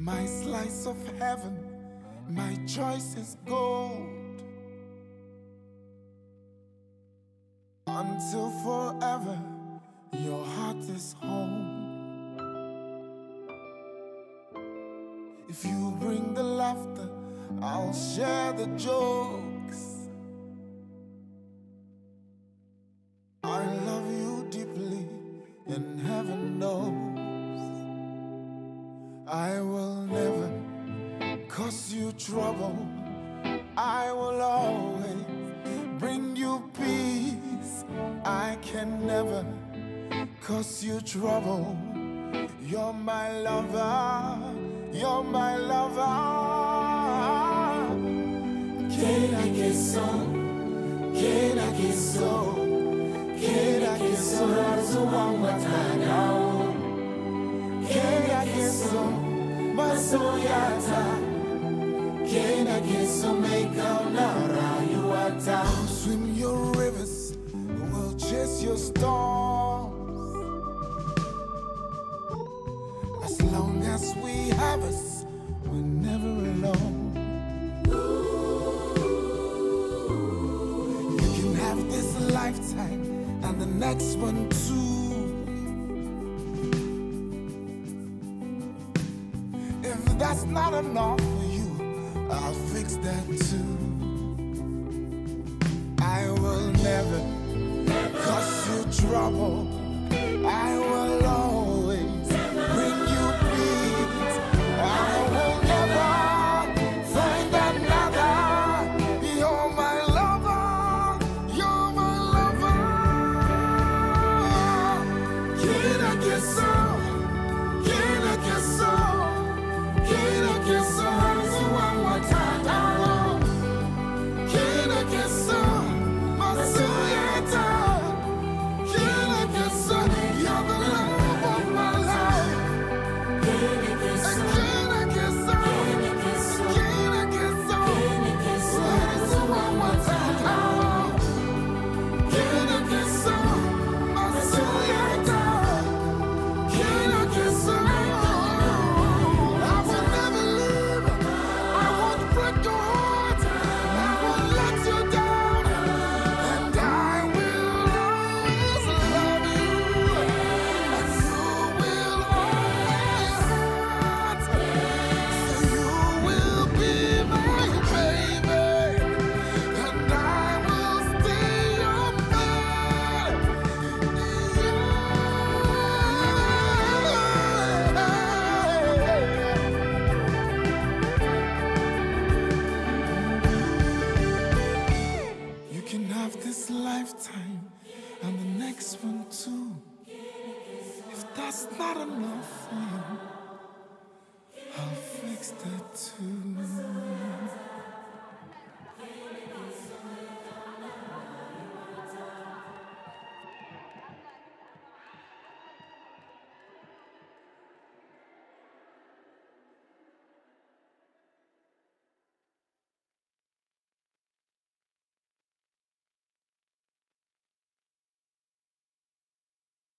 my slice of heaven, my choice is gold. Until forever, your heart is home. If you bring the laughter, I'll share the jokes. I love you deeply, and heaven knows I will never cause you trouble. I will always bring you peace. I can never cause you trouble. You're my lover, you're my lover. Queda que son, queda que son, queda que son Razuwangwatanao. Queda que son, Masoyata. Queda que son, make out Narayuata. Swim your rivers, we'll chase your storms. As long as we have us, we're never alone. You can have this lifetime and the next one too. If that's not enough for you, I'll fix that too. I will never cause you trouble. I will always bring you peace. I will never find another. You're my lover. You're my lover. Queda que son, queda que son, queda que son Razuwangwatanao. Queda que son, Masoyata. Queda que son, you're the love of my life. Queda que son, queda que son, queda que son Razuwangwatanao. Queda que son, Masoyata. Queda que son, I will never leave. I won't break your heart. I won't let you down. And I will always love you. And you will always hurt. So you will be my baby. And I will stay your man. You can have this lifetime and the next one too. If that's not enough for you, I'll fix that too.